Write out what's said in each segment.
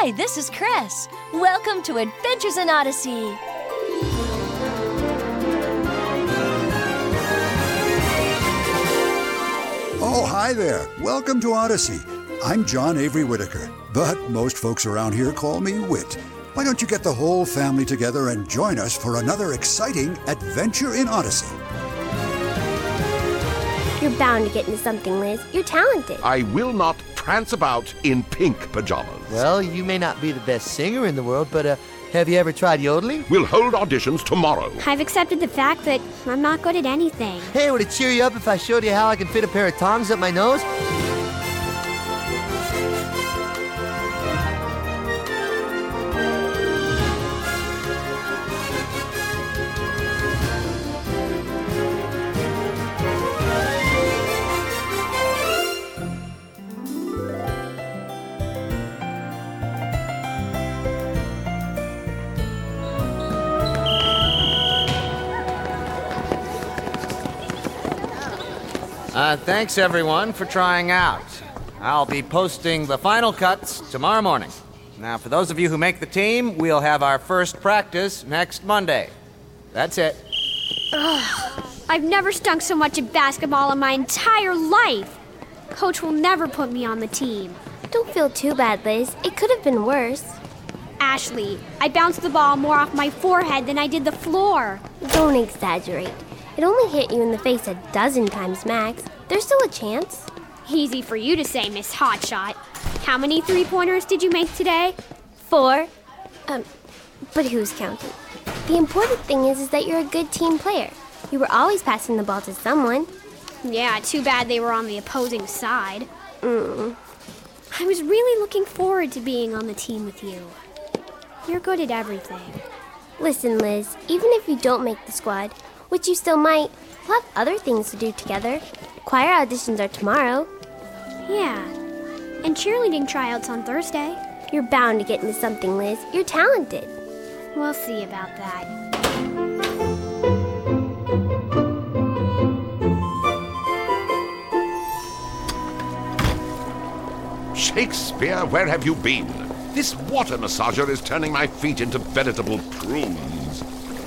Hi, this is Chris. Welcome to Adventures in Odyssey. Oh, hi there. Welcome to Odyssey. I'm John Avery Whitaker, but most folks around here call me Whit. Why don't you get the whole family together and join us for another exciting adventure in Odyssey? You're bound to get into something, Liz. You're talented. I will not prance about in pink pajamas. Well, you may not be the best singer in the world, but have you ever tried yodeling? We'll hold auditions tomorrow. I've accepted the fact that I'm not good at anything. Hey, would it cheer you up if I showed you how I can fit a pair of tongs up my nose? Thanks, everyone, for trying out. I'll be posting the final cuts tomorrow morning. Now, for those of you who make the team, we'll have our first practice next Monday. That's it. I've never stunk so much at basketball in my entire life. Coach will never put me on the team. Don't feel too bad, Liz. It could have been worse. Ashley, I bounced the ball more off my forehead than I did the floor. Don't exaggerate. It only hit you in the face a dozen times max. There's still a chance. Easy for you to say, Miss Hotshot. How many three-pointers did you make today? 4. But who's counting? The important thing is that you're a good team player. You were always passing the ball to someone. Yeah, too bad they were on the opposing side. Mm. I was really looking forward to being on the team with you. You're good at everything. Listen, Liz, even if you don't make the squad, which you still might, we'll have other things to do together. Choir auditions are tomorrow. Yeah, and cheerleading tryouts on Thursday. You're bound to get into something, Liz. You're talented. We'll see about that. Shakespeare, where have you been? This water massager is turning my feet into veritable prunes.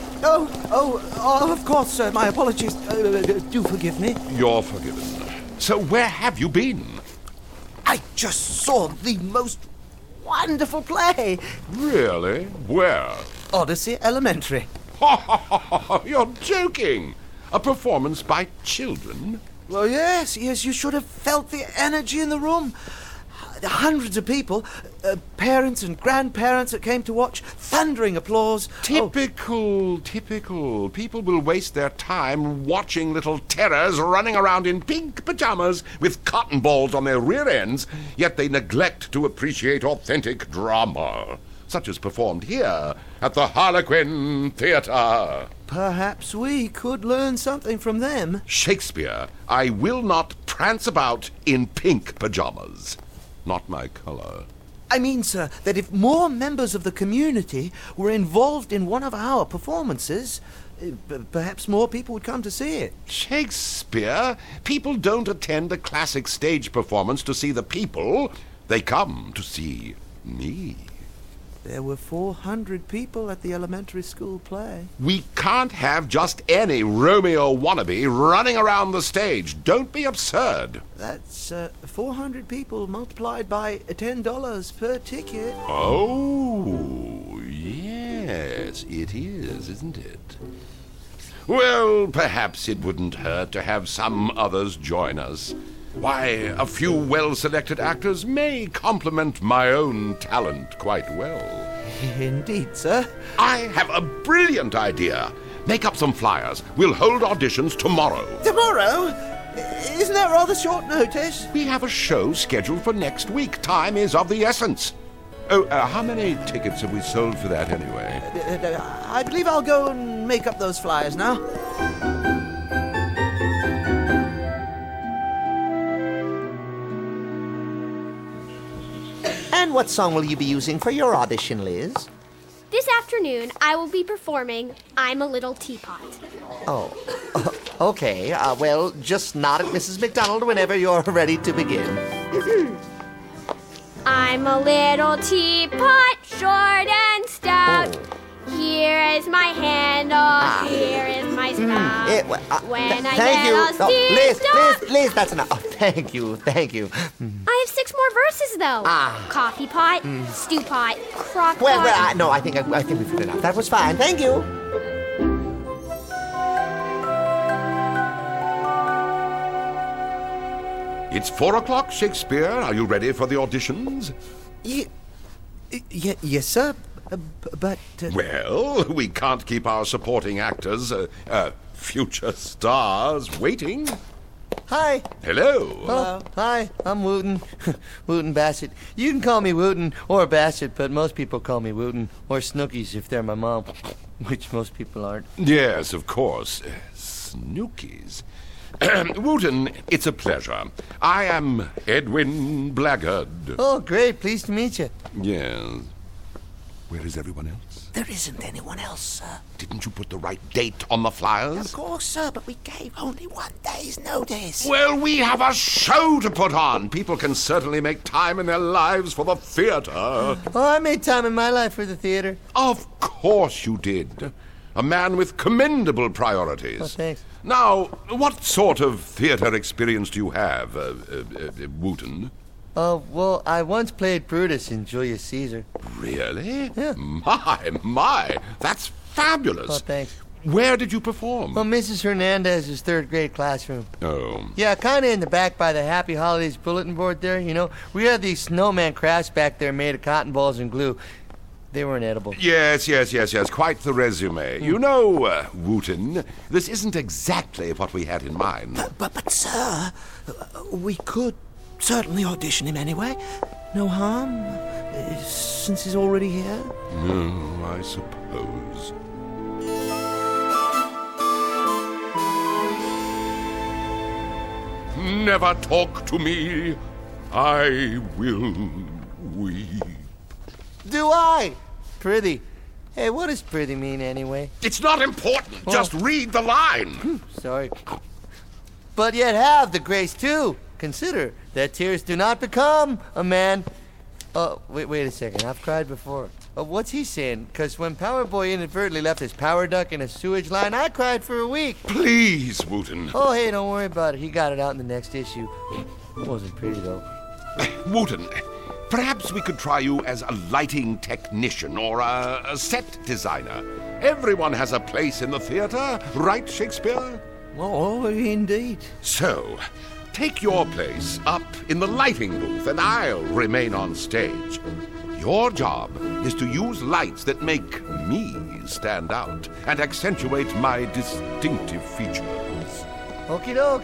Oh, of course, sir. My apologies. Do forgive me. You're forgiven. So where have you been? I just saw the most wonderful play. Really? Where? Odyssey Elementary. You're joking. A performance by children? Well, yes, you should have felt the energy in the room. Hundreds of people, parents and grandparents that came to watch, thundering applause. Typical. People will waste their time watching little terrors running around in pink pajamas with cotton balls on their rear ends, yet they neglect to appreciate authentic drama, such as performed here at the Harlequin Theatre. Perhaps we could learn something from them. Shakespeare, I will not prance about in pink pajamas. Not my color. I mean, sir, that if more members of the community were involved in one of our performances, perhaps more people would come to see it. Shakespeare, people don't attend a classic stage performance to see the people. They come to see me. There were 400 people at the elementary school play. We can't have just any Romeo wannabe running around the stage. Don't be absurd. That's 400 people multiplied by $10 per ticket. Oh, yes, it is, isn't it? Well, perhaps it wouldn't hurt to have some others join us. Why, a few well-selected actors may complement my own talent quite well. Indeed, sir. I have a brilliant idea. Make up some flyers. We'll hold auditions tomorrow. Tomorrow? Isn't that rather short notice? We have a show scheduled for next week. Time is of the essence. Oh, how many tickets have we sold for that anyway? I believe I'll go and make up those flyers now. And what song will you be using for your audition, Liz? This afternoon, I will be performing I'm a Little Teapot. Oh, okay. Well, just nod at Mrs. McDonald whenever you're ready to begin. I'm a little teapot, short and stout. Here is my handle, here is my spout. When I thank get you. a steam Liz, that's enough. Oh, thank you. I have 6 more verses, though. Coffee pot, stew pot, crock pot. No, I think we've got enough. That was fine. Thank you. It's 4 o'clock, Shakespeare. Are you ready for the auditions? Yes, sir. But... Well, we can't keep our supporting actors, future stars, waiting. Hi. Hello. Oh, hi, I'm Wooten. Wooten Bassett. You can call me Wooten or Bassett, but most people call me Wooten or Snookies if they're my mom, which most people aren't. Yes, of course. Snookies. Wooten, it's a pleasure. I am Edwin Blackguard. Oh, great. Pleased to meet you. Yes. Where is everyone else? There isn't anyone else, sir. Didn't you put the right date on the flyers? Of course, sir, but we gave only 1 day's notice. Well, we have a show to put on. People can certainly make time in their lives for the theater. Oh, I made time in my life for the theater. Of course you did. A man with commendable priorities. Oh, thanks. Now, what sort of theater experience do you have, Wooten? Oh, well, I once played Brutus in Julius Caesar. Really? Yeah. My, that's fabulous. Oh, thanks. Where did you perform? Well, Mrs. Hernandez's 3rd grade classroom. Oh. Yeah, kind of in the back by the Happy Holidays bulletin board there, you know. We had these snowman crafts back there made of cotton balls and glue. They weren't edible. Yes. Quite the resume. You know, Wooten, this isn't exactly what we had in mind. But sir, we could certainly audition him anyway. No harm, since he's already here. No, I suppose. Never talk to me. I will weep. Do I? Prithee. Hey, what does prithee mean anyway? It's not important. Just read the line. Sorry. But yet have the grace too. Consider that tears do not become a man. Wait a second. I've cried before. What's he saying? Because when Power Boy inadvertently left his power duct in a sewage line, I cried for a week. Please, Wooten. Oh, hey, don't worry about it. He got it out in the next issue. It wasn't pretty, though. Wooten, perhaps we could try you as a lighting technician or a set designer. Everyone has a place in the theater, right, Shakespeare? Oh, indeed. So, take your place up in the lighting booth and I'll remain on stage. Your job is to use lights that make me stand out and accentuate my distinctive features. Okie doke.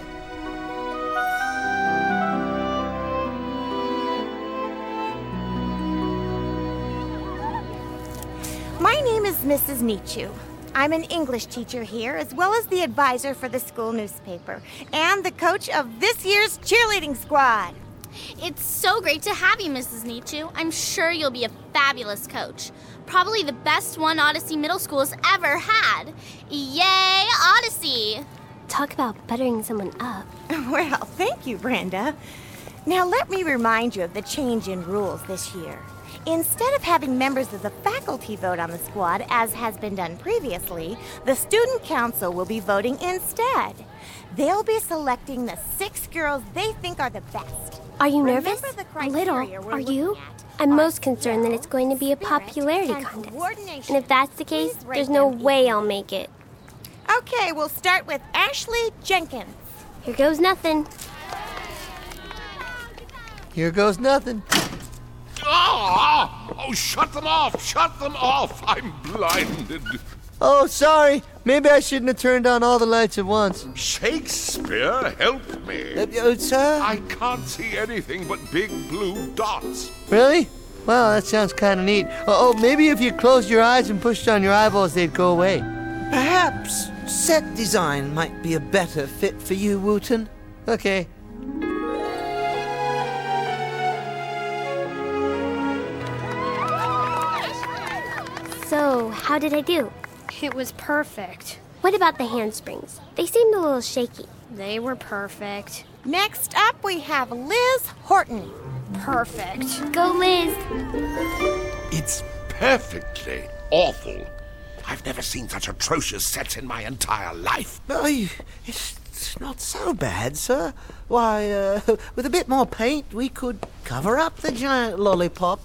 My name is Mrs. Nietzsche. I'm an English teacher here, as well as the advisor for the school newspaper, and the coach of this year's cheerleading squad. It's so great to have you, Mrs. Nietzsche. I'm sure you'll be a fabulous coach. Probably the best one Odyssey Middle School has ever had. Yay, Odyssey! Talk about buttering someone up. Well, thank you, Brenda. Now let me remind you of the change in rules this year. Instead of having members of the faculty vote on the squad, as has been done previously, the student council will be voting instead. They'll be selecting the 6 girls they think are the best. Are you nervous? A little. Are you? I'm most concerned that it's going to be a popularity contest. And if that's the case, there's no way I'll make it. Okay, we'll start with Ashley Jenkins. Here goes nothing. Here goes nothing. Oh, shut them off! Shut them off! I'm blinded. Oh, sorry. Maybe I shouldn't have turned on all the lights at once. Shakespeare, help me. Sir? I can't see anything but big blue dots. Really? Well, that sounds kind of neat. Maybe if you closed your eyes and pushed on your eyeballs, they'd go away. Perhaps set design might be a better fit for you, Wooten. Okay. So, how did I do? It was perfect. What about the handsprings? They seemed a little shaky. They were perfect. Next up, we have Liz Horton. perfect. Go, Liz. It's perfectly awful. I've never seen such atrocious sets in my entire life. It's not so bad, sir. Why, with a bit more paint, we could cover up the giant lollipop.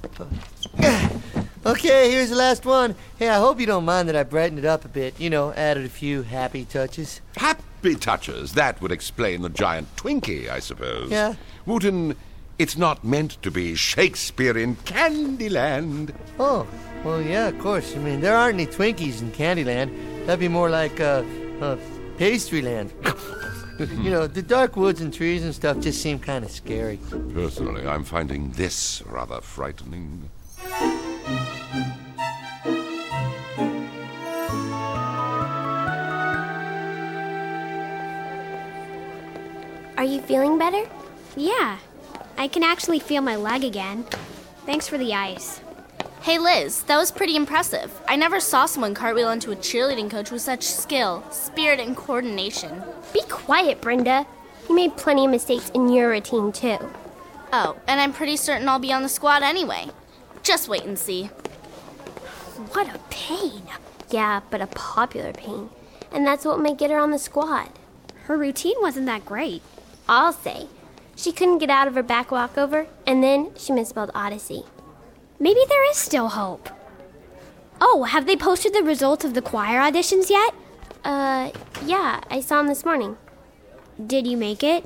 Okay, here's the last one. Hey, I hope you don't mind that I brightened it up a bit. You know, added a few happy touches. Happy touches. That would explain the giant Twinkie, I suppose. Yeah. Wooten, it's not meant to be Shakespeare in Candyland. Oh, well, yeah, of course. I mean, there aren't any Twinkies in Candyland. That'd be more like, Pastryland. You know, the dark woods and trees and stuff just seem kind of scary. Personally, I'm finding this rather frightening. Are you feeling better? Yeah, I can actually feel my leg again. Thanks for the ice. Hey Liz, that was pretty impressive. I never saw someone cartwheel into a cheerleading coach with such skill, spirit, and coordination. Be quiet, Brenda. You made plenty of mistakes in your routine, too. Oh, and I'm pretty certain I'll be on the squad anyway. Just wait and see. What a pain. Yeah, but a popular pain. And that's what might get her on the squad. Her routine wasn't that great. I'll say. She couldn't get out of her back walkover, and then she misspelled Odyssey. Maybe there is still hope. Oh, have they posted the results of the choir auditions yet? Yeah, I saw them this morning. Did you make it?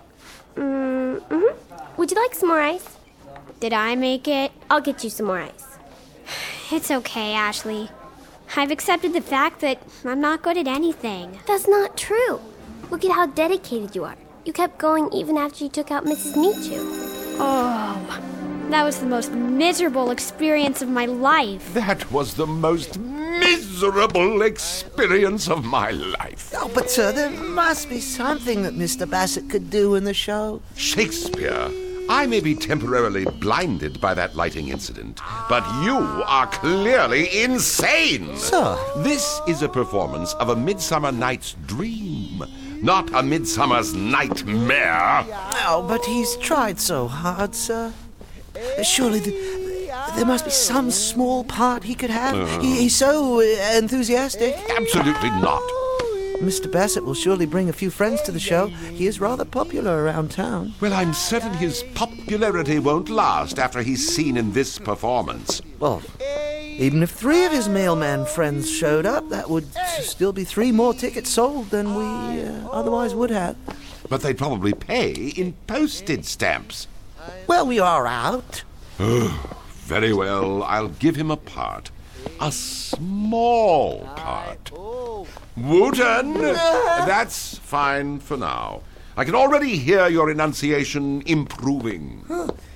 Mm-hmm. Would you like some more ice? Did I make it? I'll get you some more ice. It's okay, Ashley. I've accepted the fact that I'm not good at anything. That's not true. Look at how dedicated you are. You kept going even after you took out Mrs. Nichu. Oh, that was the most miserable experience of my life. That was the most miserable experience of my life. Oh, but sir, there must be something that Mr. Bassett could do in the show. Shakespeare, I may be temporarily blinded by that lighting incident, but you are clearly insane. Sir. This is a performance of A Midsummer Night's Dream, not A Midsummer's Nightmare. Oh, but he's tried so hard, sir. Surely there must be some small part he could have. He's so enthusiastic. Absolutely not. Mr. Bassett will surely bring a few friends to the show. He is rather popular around town. Well, I'm certain his popularity won't last after he's seen in this performance. Well, even if 3 of his mailman friends showed up, that would still be 3 more tickets sold than we otherwise would have. But they'd probably pay in postage stamps. Well, we are out. Very well, I'll give him a part. A small part. Wooten! That's fine for now. I can already hear your enunciation improving.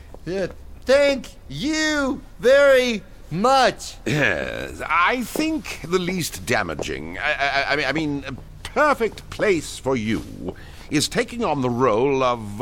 Thank you very much. Yes, I think the least damaging, I mean, perfect place for you is taking on the role of,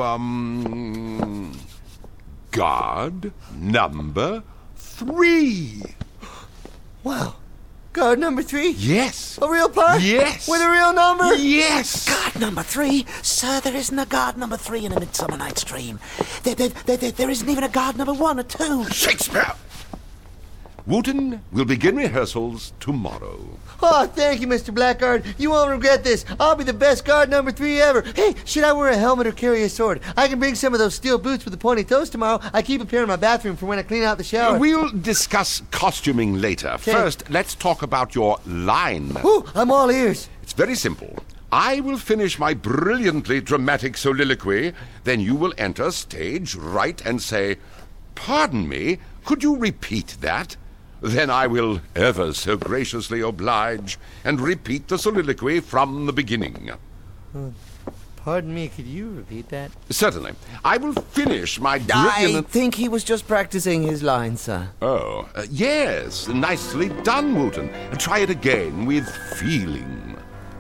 guard number 3. Wow. Guard number 3? Yes. A real part? Yes. With a real number? Yes. Guard number 3? Sir, there isn't a guard number 3 in A Midsummer Night's Dream. There isn't even a guard number 1 or 2. Shakespeare! Wooten will begin rehearsals tomorrow. Oh, thank you, Mr. Blackguard. You won't regret this. I'll be the best guard number 3 ever. Hey, should I wear a helmet or carry a sword? I can bring some of those steel boots with the pointy toes tomorrow. I keep a pair in my bathroom for when I clean out the shower. We'll discuss costuming later. Okay. First, let's talk about your line. Ooh, I'm all ears. It's very simple. I will finish my brilliantly dramatic soliloquy, then you will enter stage right and say, "Pardon me, could you repeat that?" Then I will ever so graciously oblige and repeat the soliloquy from the beginning. Pardon me, could you repeat that? Certainly. I will finish my I brilliant... think he was just practicing his lines, sir. Oh, yes. Nicely done, Wooten. Try it again with feeling.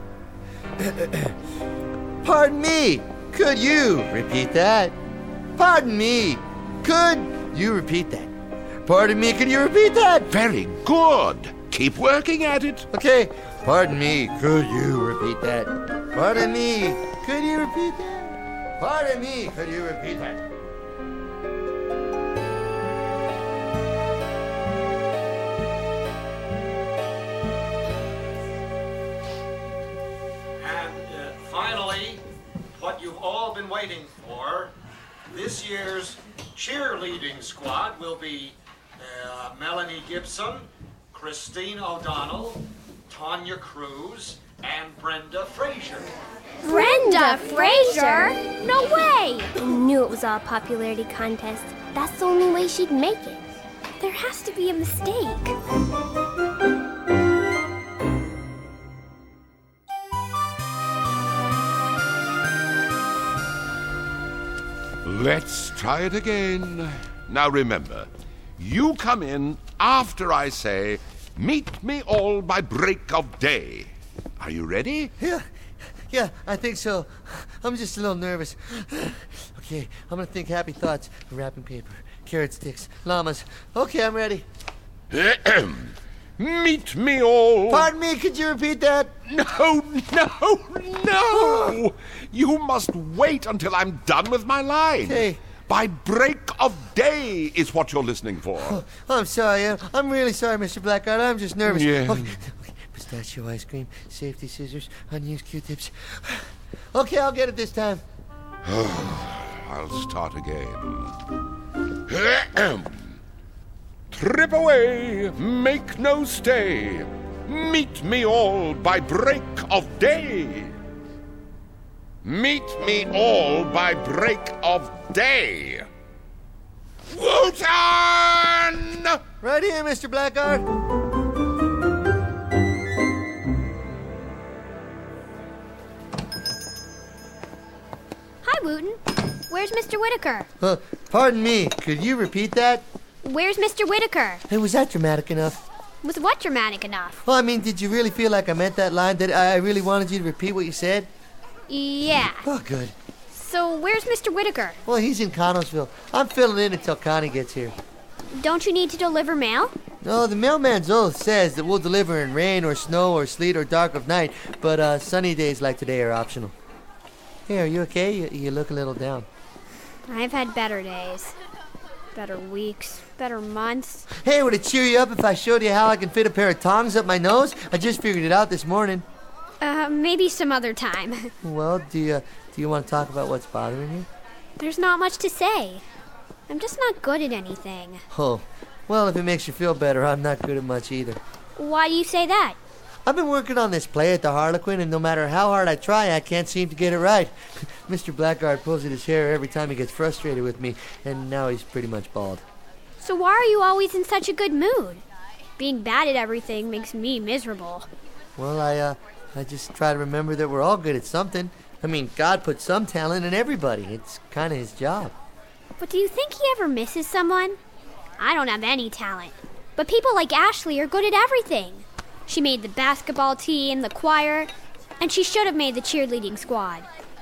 Pardon me, could you repeat that? Pardon me, could you repeat that? Pardon me, can you repeat that? Very good. Keep working at it. Okay. Pardon me, could you repeat that? Pardon me, could you repeat that? Pardon me, could you repeat that? been waiting for. This year's cheerleading squad will be Melanie Gibson, Christine O'Donnell, Tanya Cruz, and Brenda Fraser. Brenda Fraser? No way! I knew it was all a popularity contest. That's the only way she'd make it. There has to be a mistake. Let's try it again. Now remember, you come in after I say, meet me all by break of day. Are you ready? Yeah, I think so. I'm just a little nervous. Okay, I'm gonna think happy thoughts. Wrapping paper, carrot sticks, llamas. Okay, I'm ready. Meet me all... Pardon me, could you repeat that? No! You must wait until I'm done with my line. Hey. By break of day is what you're listening for. Oh, I'm sorry. I'm really sorry, Mr. Blackguard. I'm just nervous. Yeah. Okay. Pistachio ice cream, safety scissors, unused Q-tips. Okay, I'll get it this time. I'll start again. Trip away, make no stay. Meet me all by break of day. Meet me all by break of day. Wotan! Right here, Mr. Blackguard. Hi, Wooten. Where's Mr. Whitaker? Pardon me, could you repeat that? Where's Mr. Whitaker? Hey, was that dramatic enough? Was what dramatic enough? Well, I mean, did you really feel like I meant that line? That I really wanted you to repeat what you said? Yeah. Oh, good. So where's Mr. Whitaker? Well, he's in Connellsville. I'm filling in until Connie gets here. Don't you need to deliver mail? No, the mailman's oath says that we'll deliver in rain or snow or sleet or dark of night, but sunny days like today are optional. Hey, are you okay? You look a little down. I've had better days. Better weeks. Better months. Hey, would it cheer you up if I showed you how I can fit a pair of tongs up my nose? I just figured it out this morning. Maybe some other time. Well, do you want to talk about what's bothering you? There's not much to say. I'm just not good at anything. Oh, well, if it makes you feel better, I'm not good at much either. Why do you say that? I've been working on this play at the Harlequin, and no matter how hard I try, I can't seem to get it right. Mr. Blackguard pulls at his hair every time he gets frustrated with me, and now he's pretty much bald. So why are you always in such a good mood? Being bad at everything makes me miserable. Well, I just try to remember that we're all good at something. I mean, God put some talent in everybody. It's kind of his job. But do you think he ever misses someone? I don't have any talent. But people like Ashley are good at everything. She made the basketball team, the choir, and she should have made the cheerleading squad.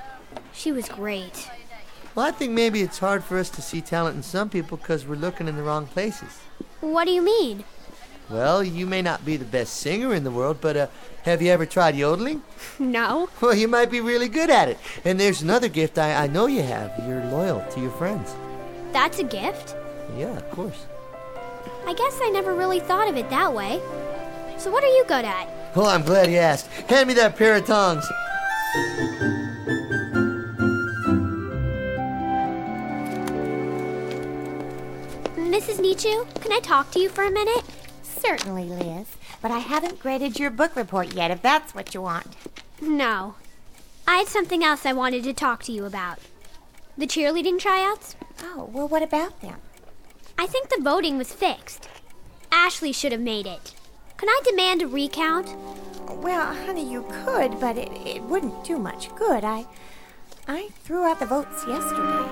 She was great. Well, I think maybe it's hard for us to see talent in some people because we're looking in the wrong places. What do you mean? Well, you may not be the best singer in the world, but have you ever tried yodeling? No. Well, you might be really good at it. And there's another gift I know you have. You're loyal to your friends. That's a gift? Yeah, of course. I guess I never really thought of it that way. So what are you good at? Oh, I'm glad you asked. Hand me that pair of tongs. Mrs. Nichu, can I talk to you for a minute? Certainly, Liz. But I haven't graded your book report yet, if that's what you want. No. I had something else I wanted to talk to you about. The cheerleading tryouts? Oh, well, what about them? I think the voting was fixed. Ashley should have made it. Can I demand a recount? Well, honey, you could, but it wouldn't do much good. I threw out the votes yesterday.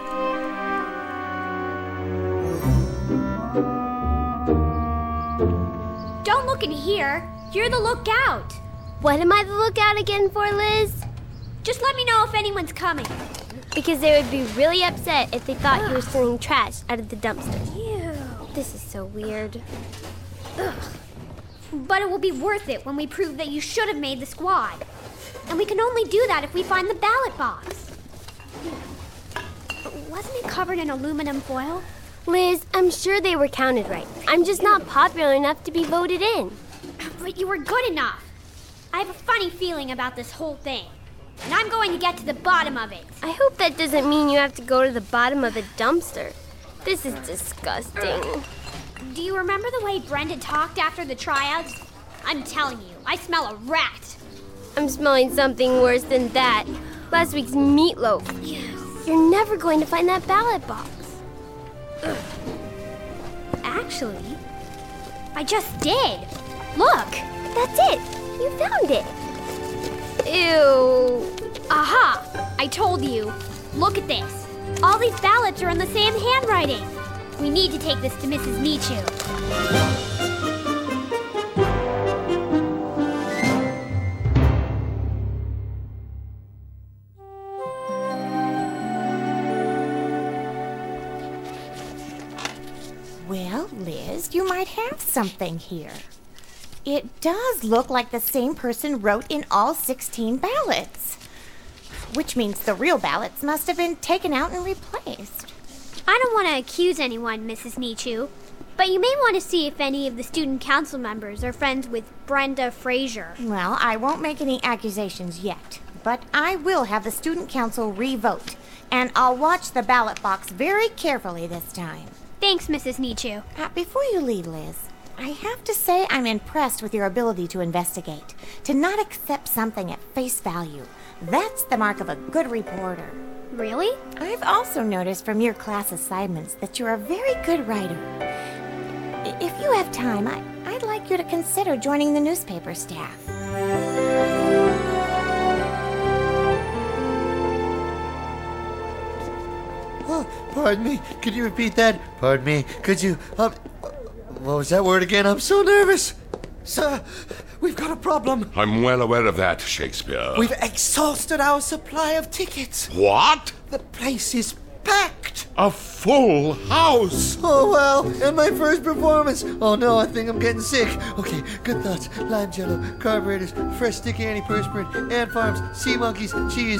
Don't look in here. You're the lookout. What am I the lookout again for, Liz? Just let me know if anyone's coming. Because they would be really upset if they thought you were stealing trash out of the dumpster. Ew. This is so weird. Ugh. But it will be worth it when we prove that you should have made the squad. And we can only do that if we find the ballot box. Wasn't it covered in aluminum foil? Liz, I'm sure they were counted right. I'm just not popular enough to be voted in. But you were good enough. I have a funny feeling about this whole thing. and I'm going to get to the bottom of it. I hope that doesn't mean you have to go to the bottom of the dumpster. This is disgusting. Do you remember the way Brenda talked after the tryouts? I'm telling you, I smell a rat. I'm smelling something worse than that. Last week's meatloaf. You're never going to find that ballot box. Actually, I just did. Look. That's it. You found it. Ew. Aha! I told you. Look at this. All these ballots are in the same handwriting. We need to take this to Mrs. Nichu. Well, Liz, you might have something here. It does look like the same person wrote in all 16 ballots. Which means the real ballots must have been taken out and replaced. I don't want to accuse anyone, Mrs. Nichu, but you may want to see if any of the student council members are friends with Brenda Fraser. Well, I won't make any accusations yet, but I will have the student council re-vote, and I'll watch the ballot box very carefully this time. Thanks, Mrs. Nichu. Before you leave, Liz, I have to say I'm impressed with your ability to investigate, to not accept something at face value. That's the mark of a good reporter. Really? I've also noticed from your class assignments that you're a very good writer. If you have time, I'd like you to consider joining the newspaper staff. Oh, pardon me. Could you repeat that? Pardon me. Could you... what was that word again? I'm so nervous. Sir, we've got a problem. I'm well aware of that, Shakespeare. We've exhausted our supply of tickets. What? The place is packed. A full house. Oh, well, and my first performance. Oh, no, I think I'm getting sick. Okay, good thoughts. Lime jello, carburetors, fresh sticky antiperspirant, ant farms, sea monkeys, cheese.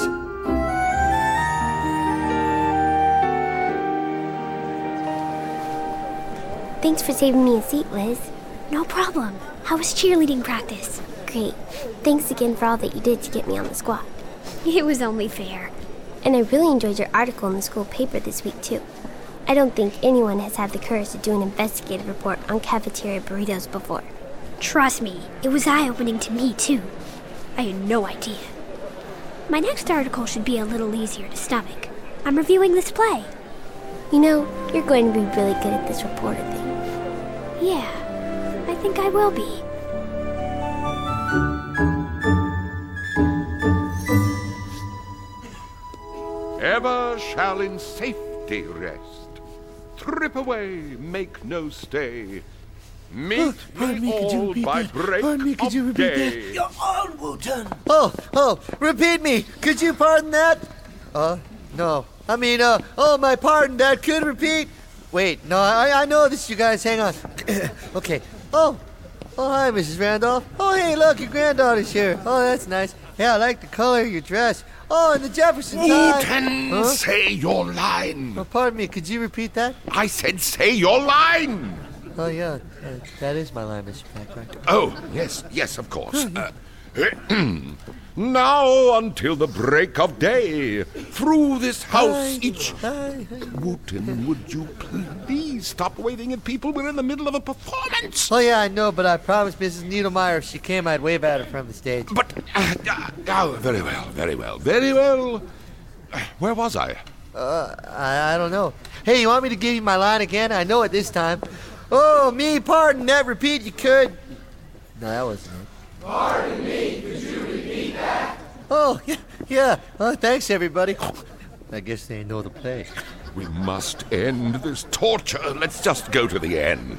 Thanks for saving me a seat, Liz. No problem. How was cheerleading practice? Great. Thanks again for all that you did to get me on the squad. It was only fair. And I really enjoyed your article in the school paper this week, too. I don't think anyone has had the courage to do an investigative report on cafeteria burritos before. Trust me, it was eye-opening to me, too. I had no idea. My next article should be a little easier to stomach. I'm reviewing this play. You know, you're going to be really good at this reporter thing. Yeah, I think I will be. Ever shall in safety rest. Trip away, make no stay. Meet me all by break of day. You're on, Wooten. Oh, repeat me. Could you pardon that? No. I mean, my pardon, Dad. Could repeat? Wait, no, I know this, you guys. Hang on. Okay. Oh, hi, Mrs. Randolph. Oh, hey, look, your granddaughter's here. Oh, that's nice. Yeah, I like the color of your dress. Oh, and the Jefferson tie. Wooten, say your line. Oh, pardon me, could you repeat that? I said say your line. Oh, yeah, that is my line, Mr. Packard. Oh, yes, of course. Now until the break of day, through this house each... Wooten, would you please stop waving at people? We're in the middle of a performance. Oh, yeah, I know, but I promised Mrs. Needlemeyer if she came, I'd wave at her from the stage. But, very well. Where was I? I don't know. Hey, you want me to give you my line again? I know it this time. Oh, me, pardon that. Repeat, you could. No, that wasn't it. Pardon me, could you repeat that? Oh, yeah. Oh, thanks, everybody. I guess they know the play. We must end this torture. Let's just go to the end.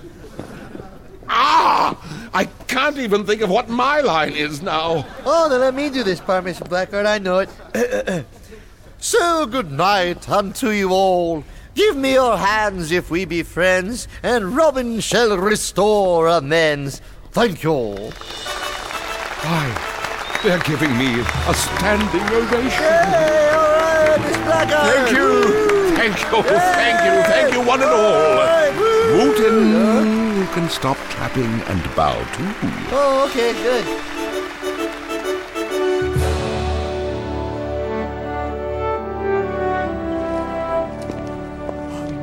I can't even think of what my line is now. Oh, then let me do this part, Mr. Blackguard. I know it. So good night unto you all. Give me your hands if we be friends, and Robin shall restore amends. Thank you all. Why, they're giving me a standing ovation. Hey, all right, Miss Blackguard. Thank you, one and all. Wooten, you can stop clapping and bow too. Oh, okay, good.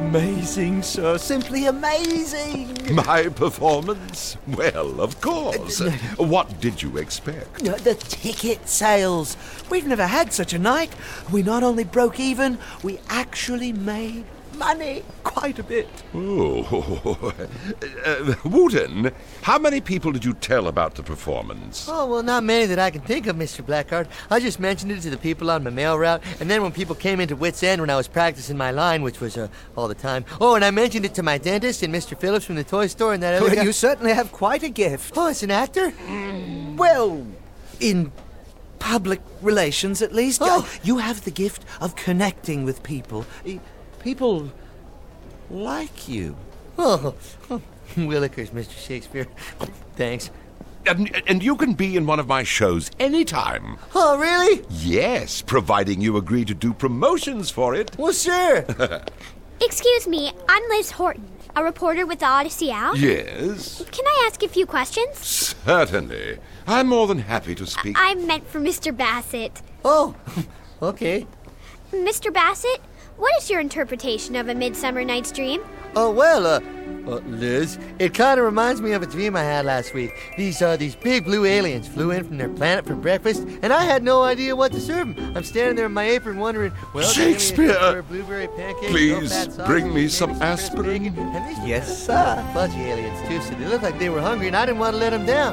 amazing, sir. Simply amazing. My performance? Well, of course. What did you expect? The ticket sales. We've never had such a night. We not only broke even, we actually made money. Quite a bit. Oh. Wooten, how many people did you tell about the performance? Oh, well, not many that I can think of, Mr. Blackheart. I just mentioned it to the people on my mail route, and then when people came into Wits End when I was practicing my line, which was all the time. Oh, and I mentioned it to my dentist and Mr. Phillips from the toy store and that other guy. You certainly have quite a gift. Oh, it's an actor? Well, in public relations, at least. Oh. You have the gift of connecting with people. People like you. Oh, Willikers, Mr. Shakespeare. Thanks. And you can be in one of my shows anytime. Oh, really? Yes, providing you agree to do promotions for it. Well, sure. Excuse me, I'm Liz Horton, a reporter with the Odyssey Owl. Yes? Can I ask a few questions? Certainly. I'm more than happy to speak. I meant for Mr. Bassett. Oh, okay. Mr. Bassett, what is your interpretation of A Midsummer Night's Dream? Oh, well, Liz, it kind of reminds me of a dream I had last week. These big blue aliens flew in from their planet for breakfast, and I had no idea what to serve them. I'm standing there in my apron wondering, well, Shakespeare, blueberry pancakes, please bring me some aspirin. Yes, sir. Bunch of aliens, too, so they looked like they were hungry, and I didn't want to let them down.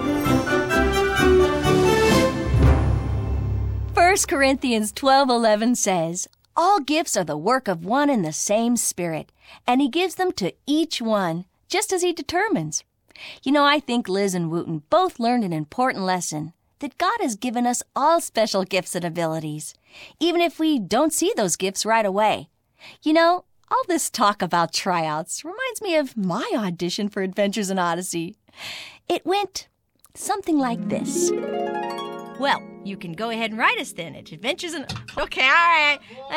1 Corinthians 12:11 says, "All gifts are the work of one and the same Spirit, and He gives them to each one, just as He determines." You know, I think Liz and Wooten both learned an important lesson, that God has given us all special gifts and abilities, even if we don't see those gifts right away. You know, all this talk about tryouts reminds me of my audition for Adventures in Odyssey. It went something like this. Well, you can go ahead and write us then at Adventures in... Okay, all right.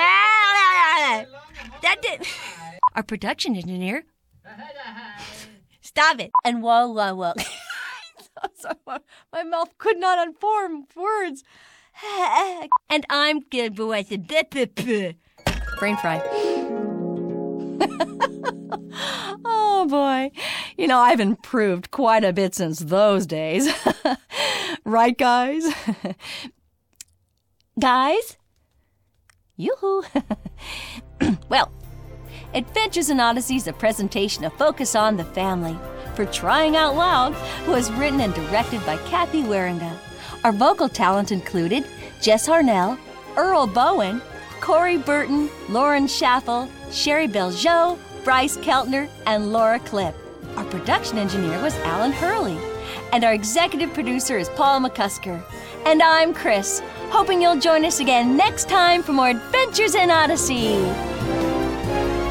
That did... Our production engineer... Stop it. And whoa. My mouth could not unform words. And I'm good with the... Brain fry. Oh, boy. You know, I've improved quite a bit since those days. Right, guys? Guys? Yoo-hoo. Well, Adventures in Odyssey is a presentation of Focus on the Family. For Trying Out Loud was written and directed by Kathy Waringa. Our vocal talent included Jess Harnell, Earl Bowen, Corey Burton, Lauren Schaffel, Sherry Belgeau, Bryce Keltner, and Laura Klipp. Our production engineer was Alan Hurley. And our executive producer is Paul McCusker. And I'm Chris, hoping you'll join us again next time for more Adventures in Odyssey.